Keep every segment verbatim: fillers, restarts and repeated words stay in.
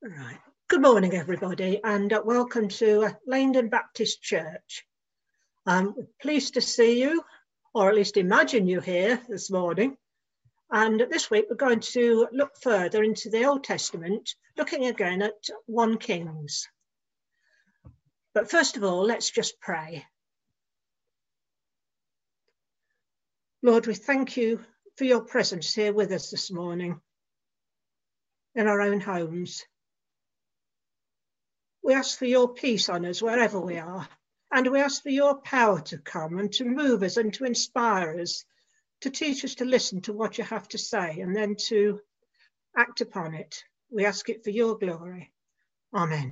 Right. Good morning, everybody, and uh, welcome to uh, Langdon Baptist Church. Um, we're pleased to see you, or at least imagine you here this morning. And this week we're going to look further into the Old Testament, looking again at First Kings. But first of all, let's just pray. Lord, we thank you for your presence here with us this morning in our own homes. We ask for your peace on us wherever we are, and we ask for your power to come and to move us and to inspire us, to teach us to listen to what you have to say and then to act upon it. We ask it for your glory. Amen.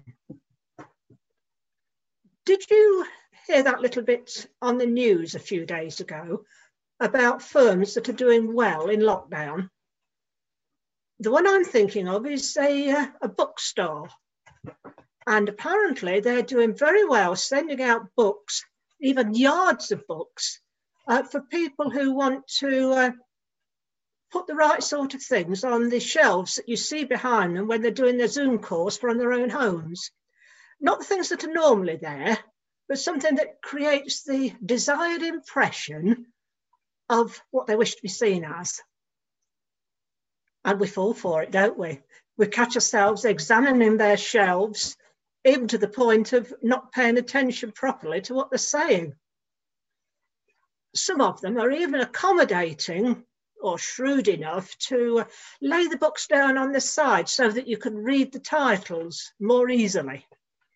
Did you hear that little bit on the news a few days ago about firms that are doing well in lockdown? The one I'm thinking of is a, uh, a bookstore. And apparently they're doing very well, sending out books, even yards of books, uh, for people who want to uh, put the right sort of things on the shelves that you see behind them when they're doing their Zoom course from their own homes. Not the things that are normally there, but something that creates the desired impression of what they wish to be seen as. And we fall for it, don't we? We catch ourselves examining their shelves, even to the point of not paying attention properly to what they're saying. Some of them are even accommodating or shrewd enough to lay the books down on the side so that you can read the titles more easily.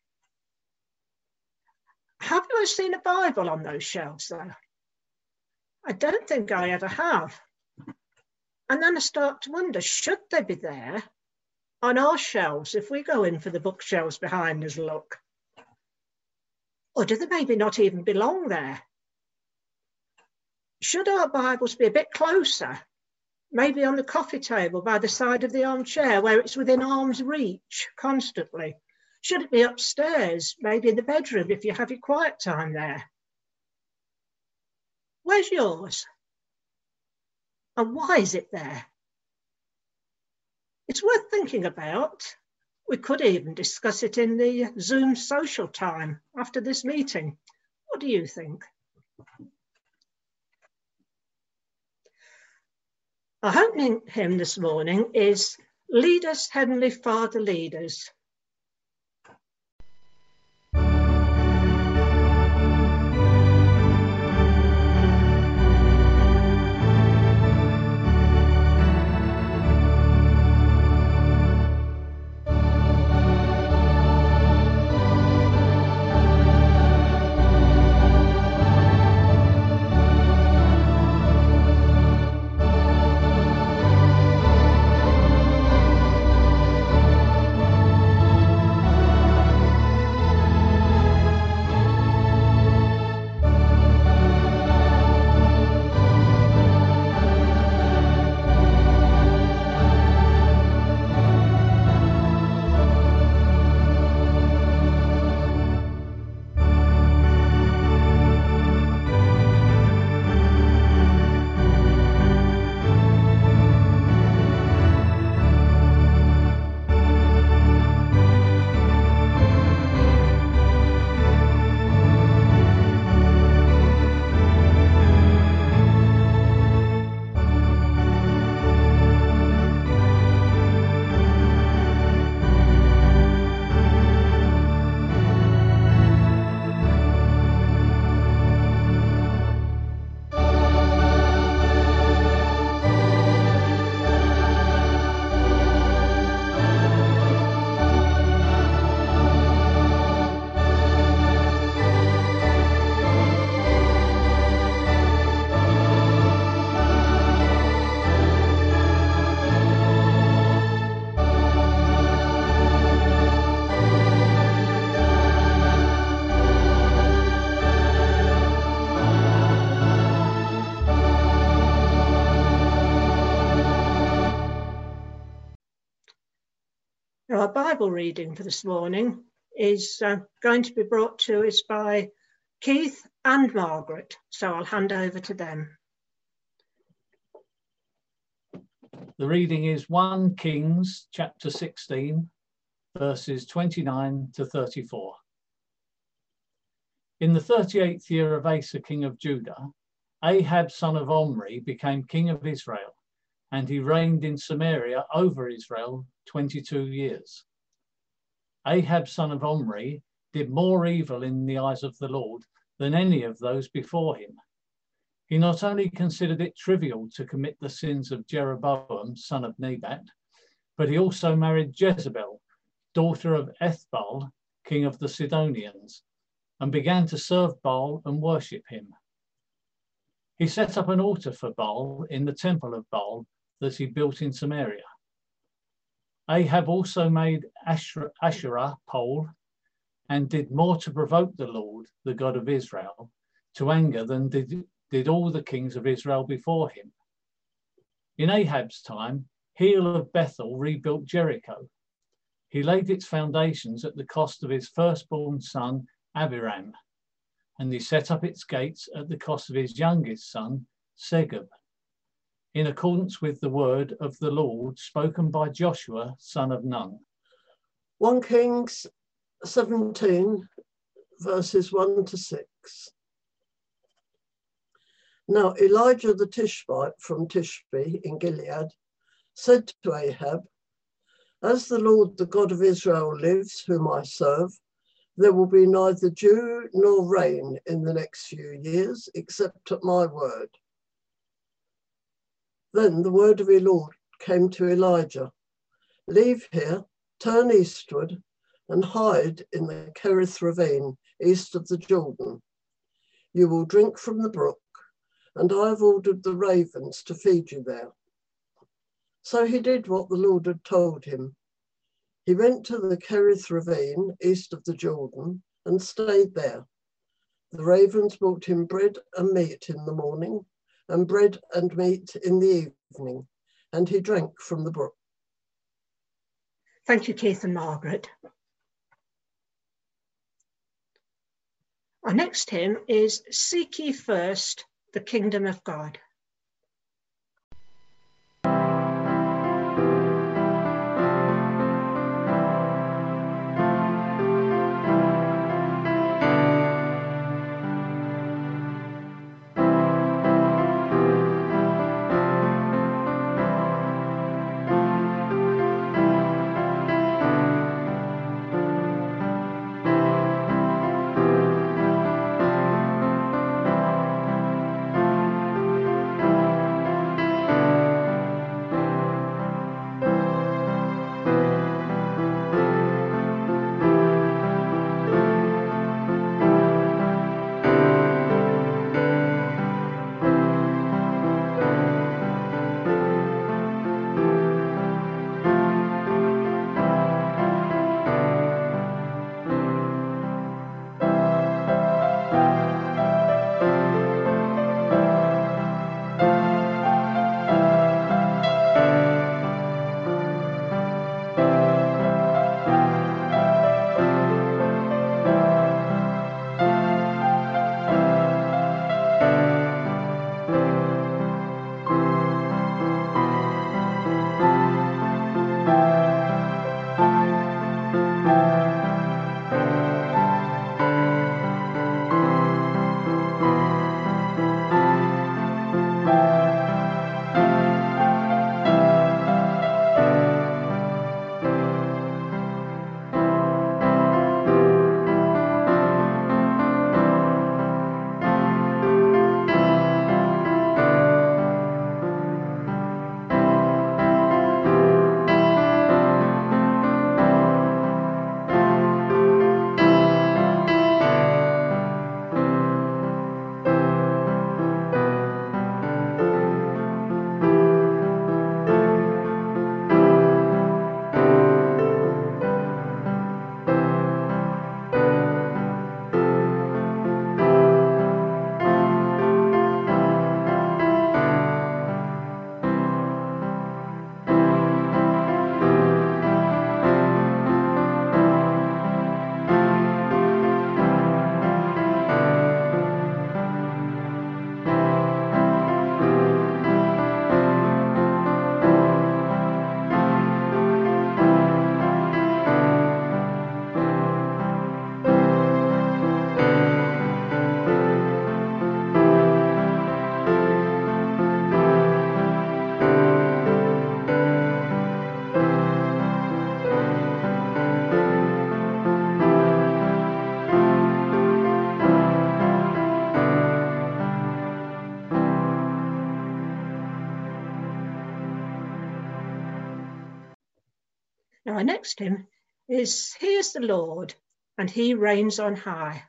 Have you ever seen a Bible on those shelves though? I don't think I ever have. And then I start to wonder, should they be there on our shelves if we go in for the bookshelves behind us look? Or do they maybe not even belong there? Should our Bibles be a bit closer, maybe on the coffee table by the side of the armchair where it's within arm's reach constantly? Should it be upstairs, maybe in the bedroom if you have your quiet time there? Where's yours? And why is it there? It's worth thinking about. We could even discuss it in the Zoom social time after this meeting. What do you think? Our opening hymn this morning is Lead Us, Heavenly Father, Lead Us. Our Bible reading for this morning is uh, going to be brought to us by Keith and Margaret, so I'll hand over to them. The reading is First Kings chapter sixteen, verses twenty-nine to thirty-four. In the thirty-eighth year of Asa, king of Judah, Ahab, son of Omri, became king of Israel, and he reigned in Samaria over Israel twenty-two years. Ahab, son of Omri, did more evil in the eyes of the Lord than any of those before him. He not only considered it trivial to commit the sins of Jeroboam, son of Nebat, but he also married Jezebel, daughter of Ethbaal, king of the Sidonians, and began to serve Baal and worship him. He set up an altar for Baal in the temple of Baal that he built in Samaria. Ahab also made Asherah, Asherah pole and did more to provoke the Lord, the God of Israel, to anger than did, did all the kings of Israel before him. In Ahab's time, Hiel of Bethel rebuilt Jericho. He laid its foundations at the cost of his firstborn son, Abiram, and he set up its gates at the cost of his youngest son, Segub, in accordance with the word of the Lord spoken by Joshua, son of Nun. First Kings seventeen, verses one to six. Now Elijah the Tishbite from Tishbe in Gilead said to Ahab, "As the Lord, the God of Israel lives, whom I serve, there will be neither dew nor rain in the next few years, except at my word." Then the word of the Lord came to Elijah, "Leave here, turn eastward, and hide in the Kerith ravine east of the Jordan. You will drink from the brook, and I have ordered the ravens to feed you there." So he did what the Lord had told him. He went to the Kerith ravine east of the Jordan and stayed there. The ravens brought him bread and meat in the morning, and bread and meat in the evening, and he drank from the brook. Thank you, Keith and Margaret. Our next hymn is "Seek Ye First the Kingdom of God." Now, our next hymn is He is the Lord, and He reigns on high.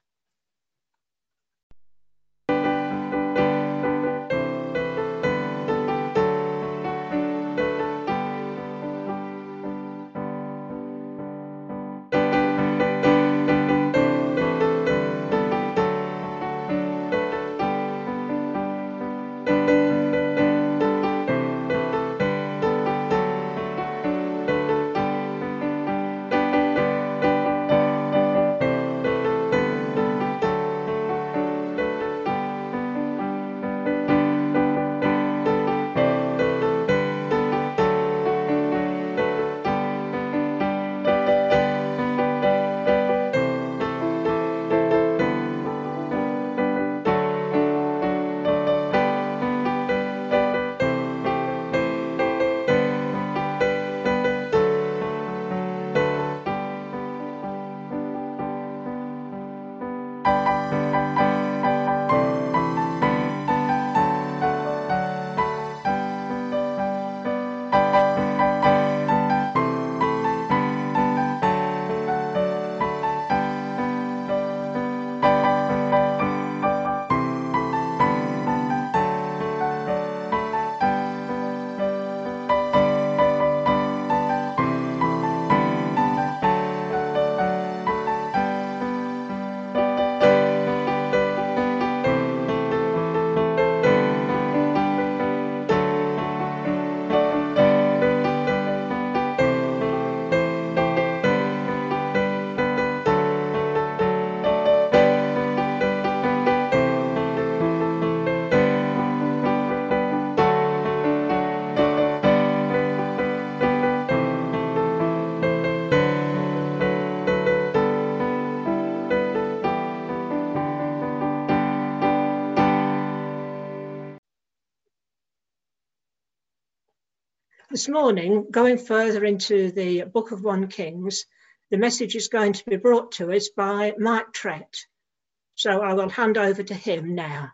This morning, going further into the Book of First Kings, the message is going to be brought to us by Mike Trett. So I will hand over to him now.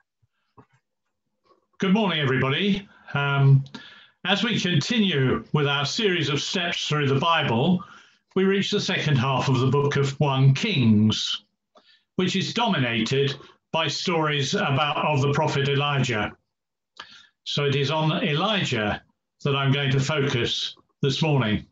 Good morning, everybody. Um, as we continue with our series of steps through the Bible, we reach the second half of the Book of First Kings, which is dominated by stories about of the prophet Elijah. So it is on Elijah that I'm going to focus this morning.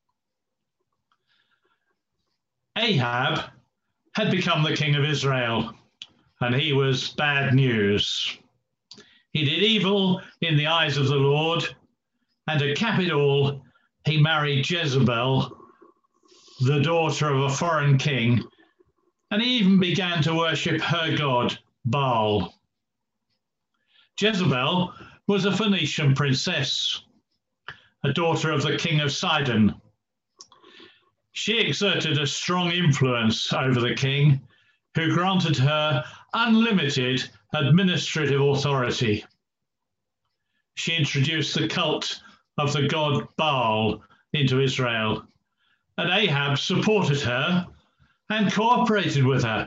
Ahab had become the king of Israel, and he was bad news. He did evil in the eyes of the Lord, and to cap it all, he married Jezebel, the daughter of a foreign king, and he even began to worship her god, Baal. Jezebel was a Phoenician princess, a daughter of the king of Sidon. She exerted a strong influence over the king, who granted her unlimited administrative authority. She introduced the cult of the god Baal into Israel, and Ahab supported her and cooperated with her.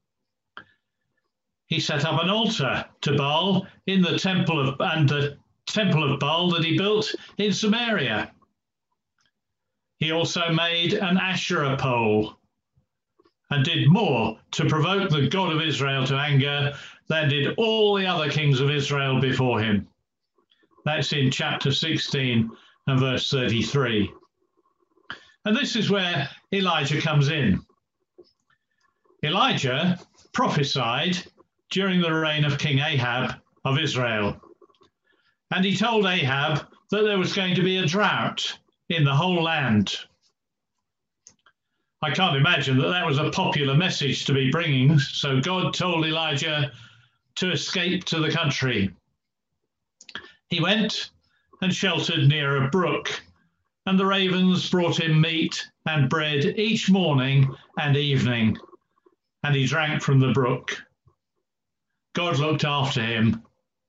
He set up an altar to Baal in the temple of and the temple of Baal that he built in Samaria. He also made an Asherah pole and did more to provoke the God of Israel to anger than did all the other kings of Israel before him. That's in chapter sixteen and verse thirty-three. And this is where Elijah comes in. Elijah prophesied during the reign of King Ahab of Israel. And he told Ahab that there was going to be a drought in the whole land. I can't imagine that that was a popular message to be bringing, so God told Elijah to escape to the country. He went and sheltered near a brook, and the ravens brought him meat and bread each morning and evening, and he drank from the brook. God looked after him.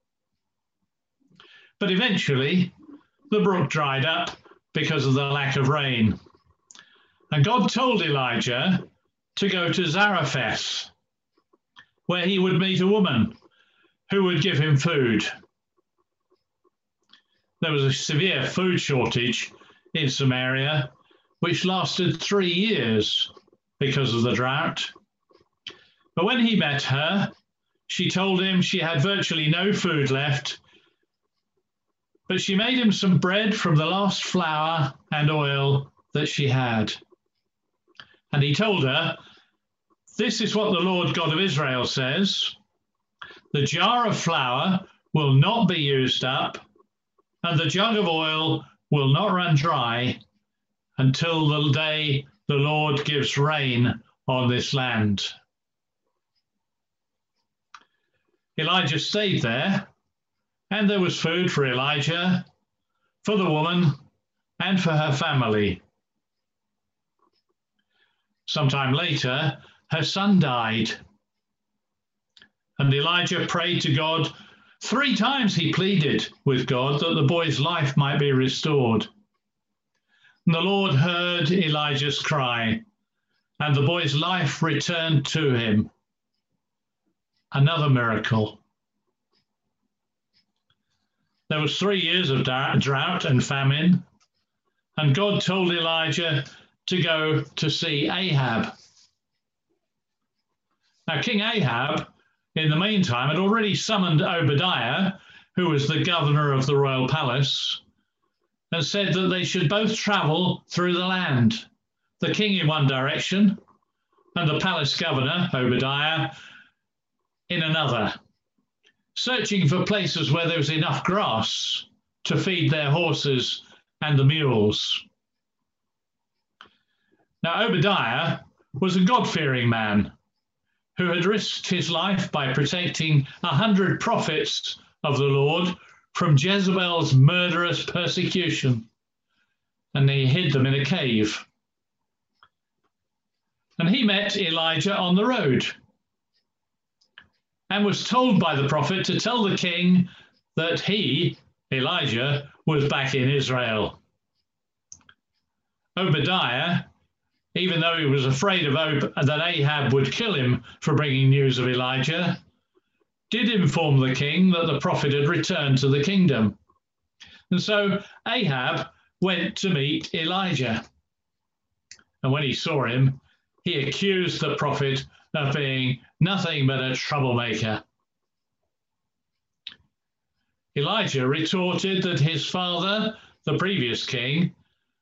But eventually, the brook dried up because of the lack of rain. And God told Elijah to go to Zarephath, where he would meet a woman who would give him food. There was a severe food shortage in Samaria, which lasted three years because of the drought. But when he met her, she told him she had virtually no food left, but she made him some bread from the last flour and oil that she had. And he told her, "This is what the Lord God of Israel says, the jar of flour will not be used up, and the jug of oil will not run dry until the day the Lord gives rain on this land." Elijah stayed there, and there was food for Elijah, for the woman, and for her family. Sometime later, her son died, and Elijah prayed to God. Three times he pleaded with God that the boy's life might be restored. And the Lord heard Elijah's cry, and the boy's life returned to him. Another miracle. There was three years of drought and famine, and God told Elijah to go to see Ahab. Now, King Ahab, in the meantime, had already summoned Obadiah, who was the governor of the royal palace, and said that they should both travel through the land, the king in one direction and the palace governor, Obadiah, in another, searching for places where there was enough grass to feed their horses and the mules. Now, Obadiah was a God-fearing man who had risked his life by protecting a hundred prophets of the Lord from Jezebel's murderous persecution, and he hid them in a cave. And he met Elijah on the road and was told by the prophet to tell the king that he, Elijah, was back in Israel. Obadiah, even though he was afraid of Ob- that Ahab would kill him for bringing news of Elijah, did inform the king that the prophet had returned to the kingdom. And so Ahab went to meet Elijah. And when he saw him, he accused the prophet of being nothing but a troublemaker. Elijah retorted that his father, the previous king,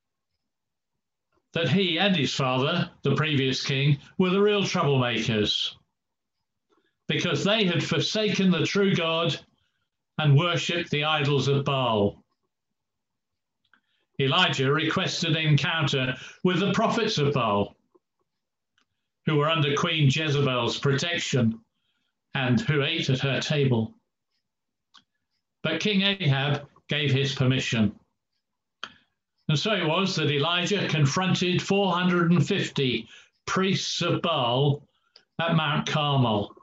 that he and his father, the previous king, were the real troublemakers, because they had forsaken the true God and worshipped the idols of Baal. Elijah requested an encounter with the prophets of Baal, who were under Queen Jezebel's protection and who ate at her table. But King Ahab gave his permission. And so it was that Elijah confronted four hundred fifty priests of Baal at Mount Carmel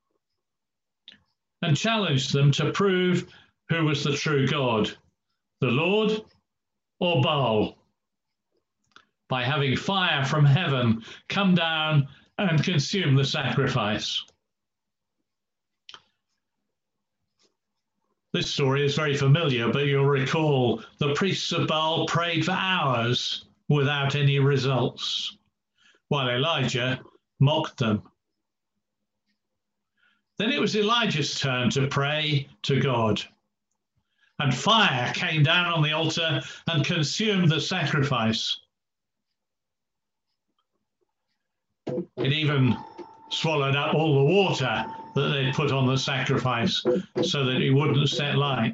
and challenged them to prove who was the true God, the Lord or Baal, by having fire from heaven come down and consume the sacrifice. This story is very familiar, but you'll recall the priests of Baal prayed for hours without any results, while Elijah mocked them. Then it was Elijah's turn to pray to God, and fire came down on the altar and consumed the sacrifice. It even swallowed up all the water that they'd put on the sacrifice so that it wouldn't set light.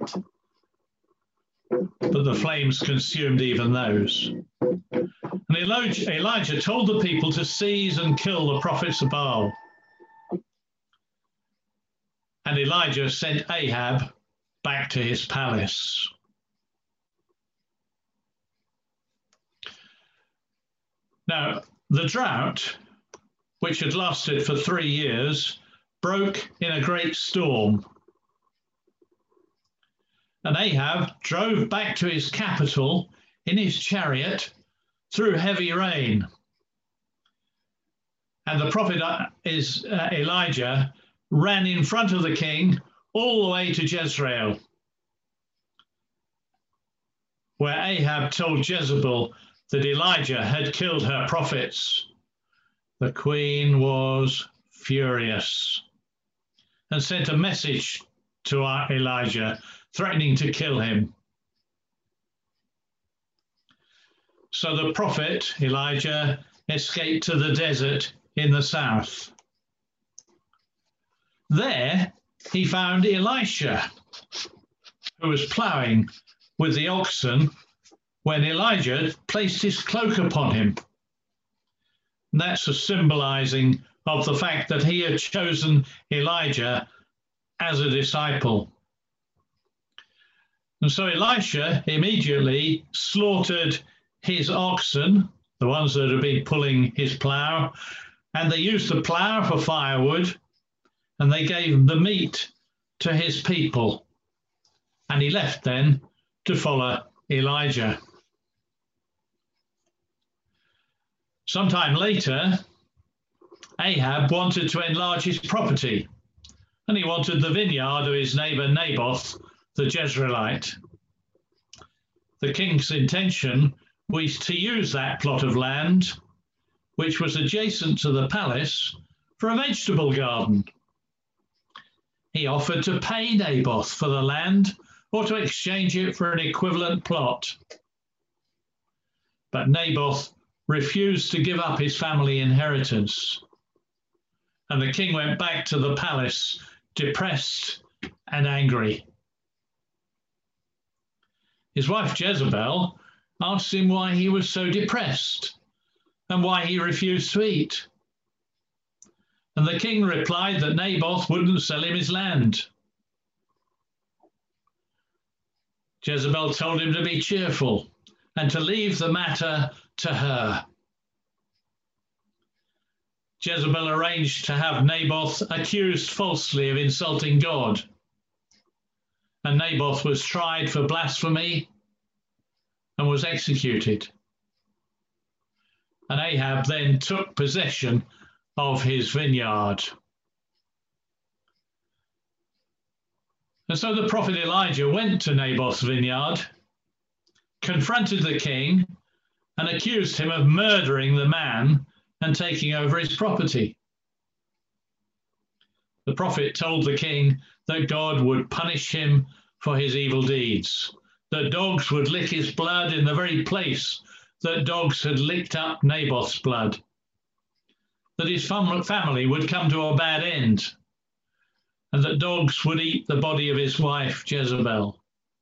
But the flames consumed even those. And Elijah, Elijah told the people to seize and kill the prophets of Baal. And Elijah sent Ahab back to his palace. Now, the drought, which had lasted for three years, broke in a great storm. And Ahab drove back to his capital in his chariot through heavy rain. And the prophet is uh, Elijah ran in front of the king all the way to Jezreel, where Ahab told Jezebel that Elijah had killed her prophets, the queen was furious and sent a message to Elijah, threatening to kill him. So the prophet Elijah escaped to the desert in the south. There he found Elisha, who was ploughing with the oxen when Elijah placed his cloak upon him. And that's a symbolizing of the fact that he had chosen Elijah as a disciple. And so Elisha immediately slaughtered his oxen, the ones that had been pulling his plough, and they used the plough for firewood, and they gave the meat to his people. And he left then to follow Elijah. Sometime later, Ahab wanted to enlarge his property, and he wanted the vineyard of his neighbor Naboth, the Jezreelite. The king's intention was to use that plot of land, which was adjacent to the palace, for a vegetable garden. He offered to pay Naboth for the land or to exchange it for an equivalent plot. But Naboth refused to give up his family inheritance. And the king went back to the palace, depressed and angry. His wife Jezebel asked him why he was so depressed and why he refused to eat. And the king replied that Naboth wouldn't sell him his land. Jezebel told him to be cheerful and to leave the matter to her. Jezebel arranged to have Naboth accused falsely of insulting God. And Naboth was tried for blasphemy and was executed. And Ahab then took possession of his vineyard. And so the prophet Elijah went to Naboth's vineyard, confronted the king, and accused him of murdering the man and taking over his property. The prophet told the king that God would punish him for his evil deeds, that dogs would lick his blood in the very place that dogs had licked up Naboth's blood, that his family would come to a bad end, and that dogs would eat the body of his wife Jezebel.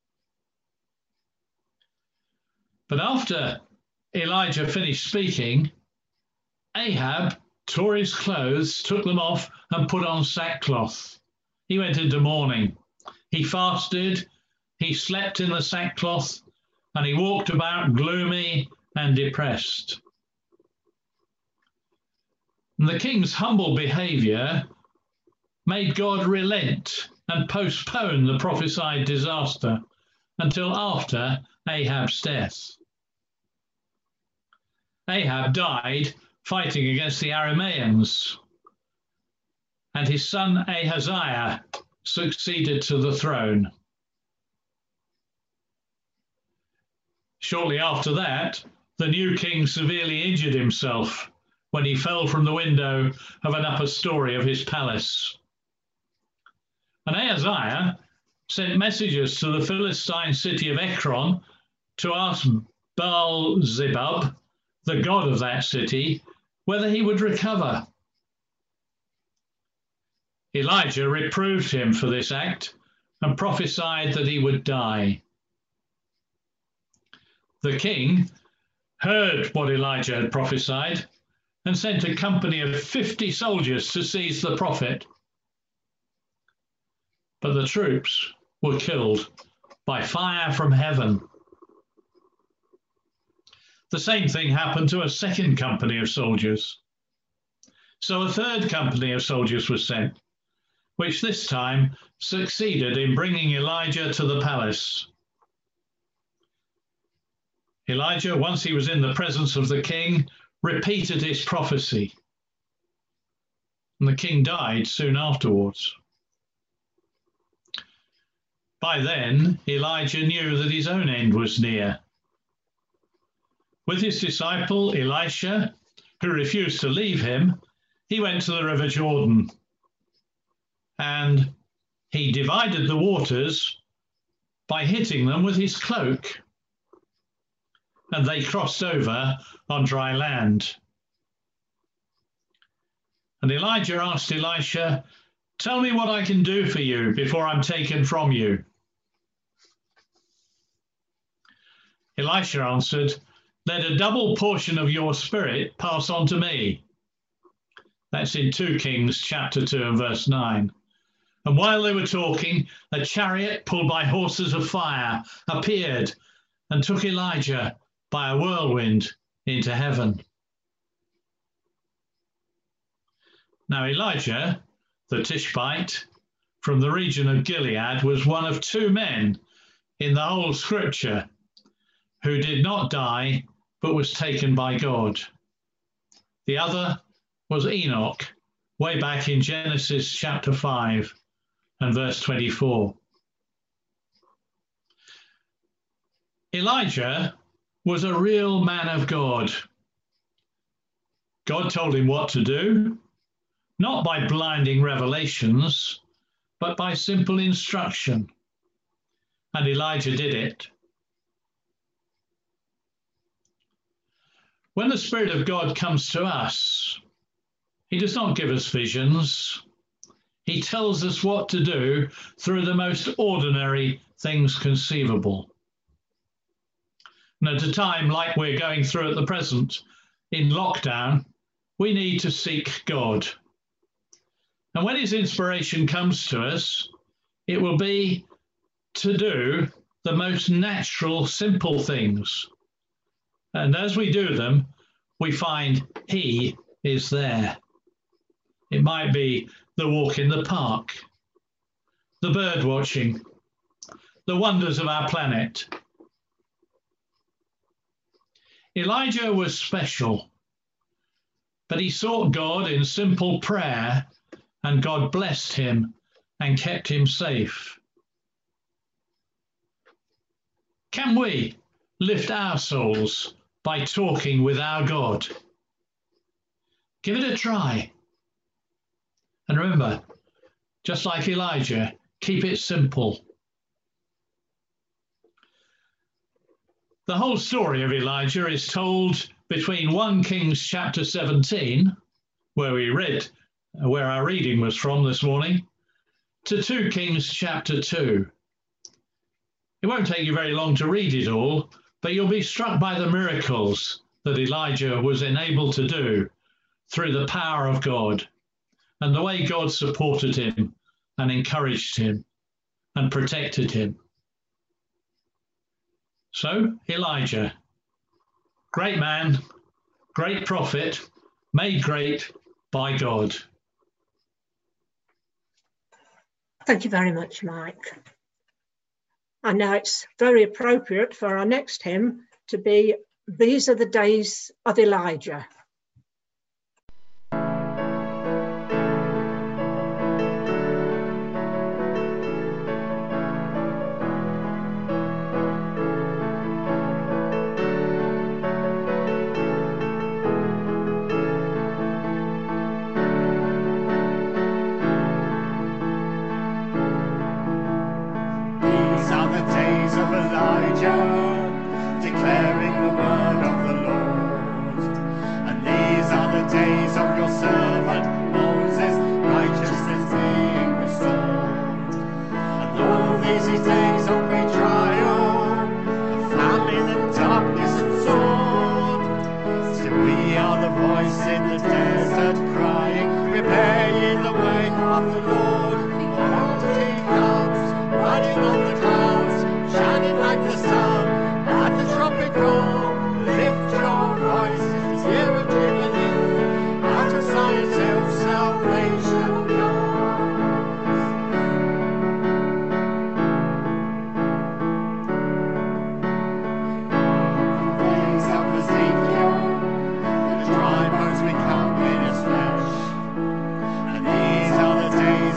But after Elijah finished speaking, Ahab tore his clothes, took them off, and put on sackcloth. He went into mourning. He fasted, he slept in the sackcloth, and he walked about gloomy and depressed. And the king's humble behavior made God relent and postpone the prophesied disaster until after Ahab's death. Ahab died fighting against the Arameans, and his son Ahaziah succeeded to the throne. Shortly after that, the new king severely injured himself when he fell from the window of an upper story of his palace. And Ahaziah sent messengers to the Philistine city of Ekron to ask Baal-zebub, the god of that city, whether he would recover. Elijah reproved him for this act and prophesied that he would die. The king heard what Elijah had prophesied and sent a company of fifty soldiers to seize the prophet. But the troops were killed by fire from heaven. The same thing happened to a second company of soldiers. So a third company of soldiers was sent, which this time succeeded in bringing Elijah to the palace. Elijah, once he was in the presence of the king, repeated his prophecy, and the king died soon afterwards. By then, Elijah knew that his own end was near. With his disciple Elisha, who refused to leave him, he went to the river Jordan, and he divided the waters by hitting them with his cloak, and they crossed over on dry land. And Elijah asked Elisha, "Tell me what I can do for you before I'm taken from you." Elisha answered, "Let a double portion of your spirit pass on to me." That's in Second Kings chapter two and verse nine. And while they were talking, a chariot pulled by horses of fire appeared and took Elijah by a whirlwind into heaven. Now Elijah, the Tishbite, from the region of Gilead, was one of two men in the whole scripture who did not die but was taken by God. The other was Enoch, way back in Genesis chapter five and verse twenty-four. Elijah was a real man of God. God told him what to do, not by blinding revelations, but by simple instruction. And Elijah did it. When the Spirit of God comes to us, he does not give us visions. He tells us what to do through the most ordinary things conceivable. And at a time like we're going through at the present, in lockdown, we need to seek God. And when his inspiration comes to us, it will be to do the most natural, simple things. And as we do them, we find he is there. It might be the walk in the park, the bird watching, the wonders of our planet. Elijah was special, but he sought God in simple prayer, and God blessed him and kept him safe. Can we lift our souls by talking with our God? Give it a try. And remember, just like Elijah, keep it simple. The whole story of Elijah is told between First Kings chapter seventeen, where we read, where our reading was from this morning, to Second Kings chapter two. It won't take you very long to read it all, but you'll be struck by the miracles that Elijah was enabled to do through the power of God, and the way God supported him and encouraged him and protected him. So, Elijah, great man, great prophet, made great by God. Thank you very much, Mike. And now it's very appropriate for our next hymn to be "These Are the Days of Elijah." Declaring the word of the Lord. And these are the days of your servant Moses, righteousness being restored. And all these days of great trial, of famine and darkness and sword, still we are the voice in the desert crying, prepare ye the way of the Lord. Behold, he comes, riding on the clouds, shining like the sun. At the trumpet call, lift your voices, year of Jubilee, out of Zion's hill salvation comes. Days of Ezekiel, the dry bones become in his flesh, and these are the days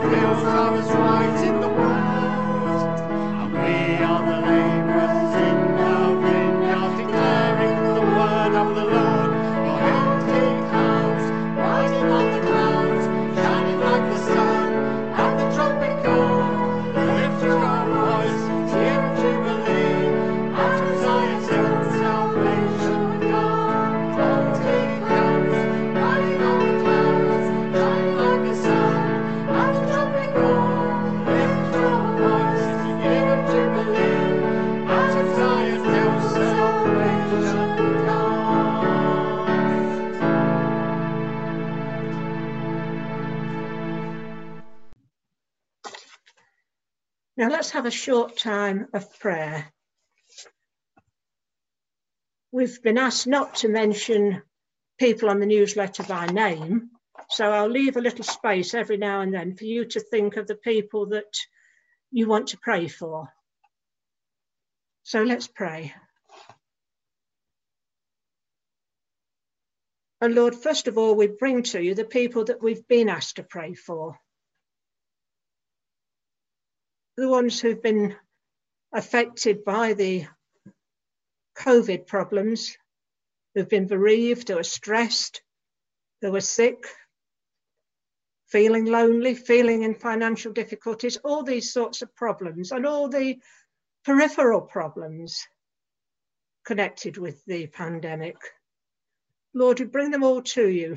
hills are as white in the west. And we are the labourers in the vineyard, declaring the word of the Lord. For empty clouds, riding on the clouds, shining like the sun, and the trumpet call. Lift your voice, year of jubilee, out of Zion's hill salvation comes. Empty clouds, riding on the clouds, shining like the sun, and the trumpet call. Lift your voice, year of jubilee, out of Zion's hill salvation comes. Now let's have a short time of prayer. We've been asked not to mention people on the newsletter by name, so I'll leave a little space every now and then for you to think of the people that you want to pray for. So let's pray. And Lord, first of all, we bring to you the people that we've been asked to pray for. The ones who've been affected by the COVID problems, who've been bereaved, who are stressed, who are sick, feeling lonely, feeling in financial difficulties, all these sorts of problems and all the peripheral problems connected with the pandemic. Lord, we bring them all to you.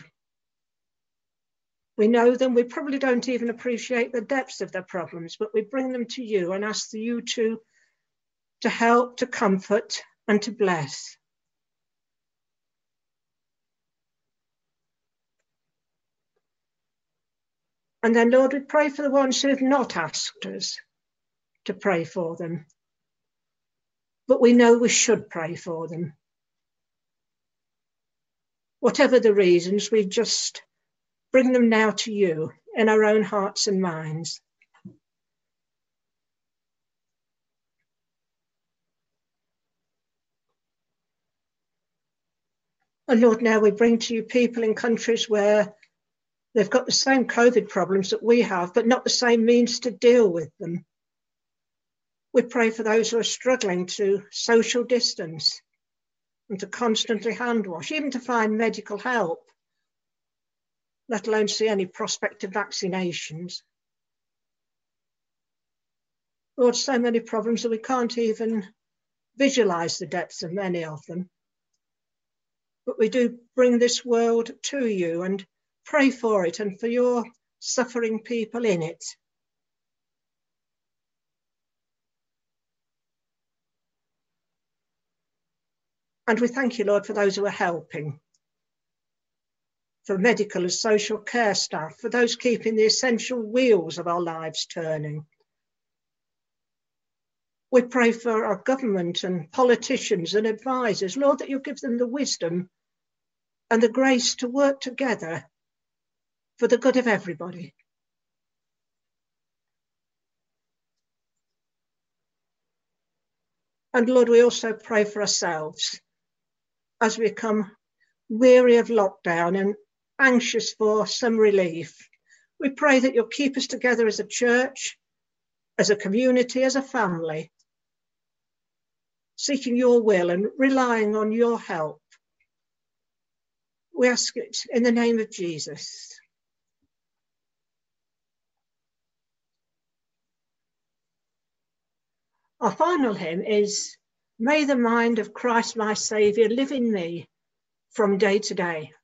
We know them, we probably don't even appreciate the depths of their problems, but we bring them to you and ask you to, to help, to comfort, and to bless. And then, Lord, we pray for the ones who have not asked us to pray for them, but we know we should pray for them. Whatever the reasons, we just bring them now to you in our own hearts and minds. And Lord, now we bring to you people in countries where they've got the same COVID problems that we have, but not the same means to deal with them. We pray for those who are struggling to social distance and to constantly hand wash, even to find medical help, let alone see any prospect of vaccinations. Lord, so many problems that we can't even visualize the depths of many of them. But we do bring this world to you and pray for it and for your suffering people in it. And we thank you, Lord, for those who are helping, for medical and social care staff, for those keeping the essential wheels of our lives turning. We pray for our government and politicians and advisors, Lord, that you give them the wisdom and the grace to work together for the good of everybody. And Lord, we also pray for ourselves as we become weary of lockdown and anxious for some relief. We pray that you'll keep us together as a church, as a community, as a family, seeking your will and relying on your help. We ask it in the name of Jesus. Our final hymn is, "May the mind of Christ my Saviour live in me from day to day."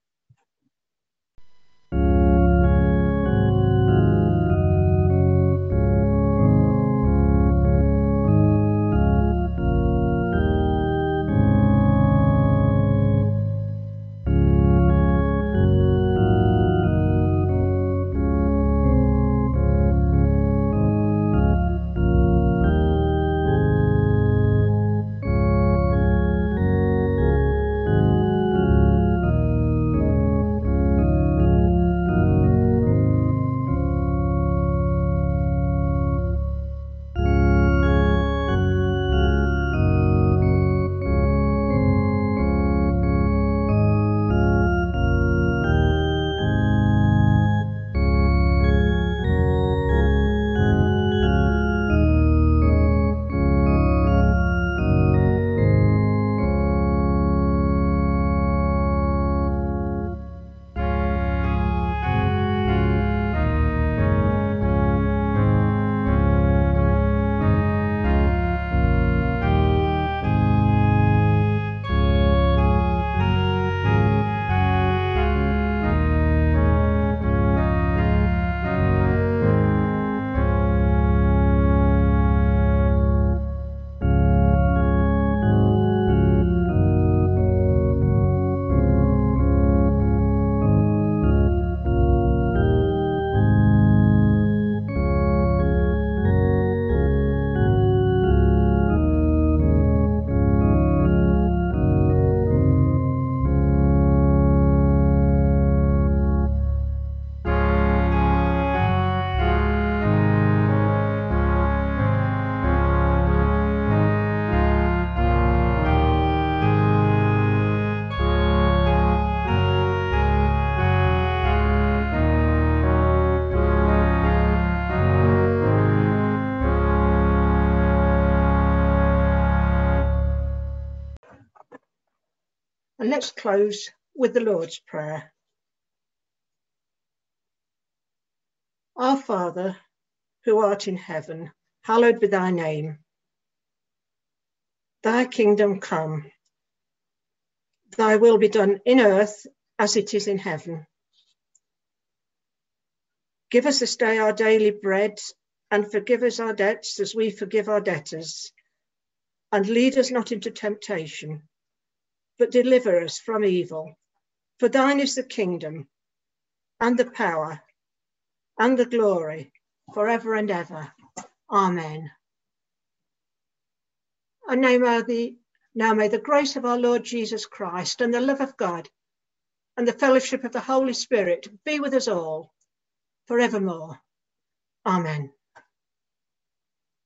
And let's close with the Lord's Prayer. Our Father, who art in heaven, hallowed be thy name. Thy kingdom come. Thy will be done in earth as it is in heaven. Give us this day our daily bread, and forgive us our debts as we forgive our debtors. And lead us not into temptation, but deliver us from evil. For thine is the kingdom, and the power, and the glory, forever and ever. Amen. And now may, the, now may the grace of our Lord Jesus Christ, and the love of God, and the fellowship of the Holy Spirit be with us all, forevermore. Amen.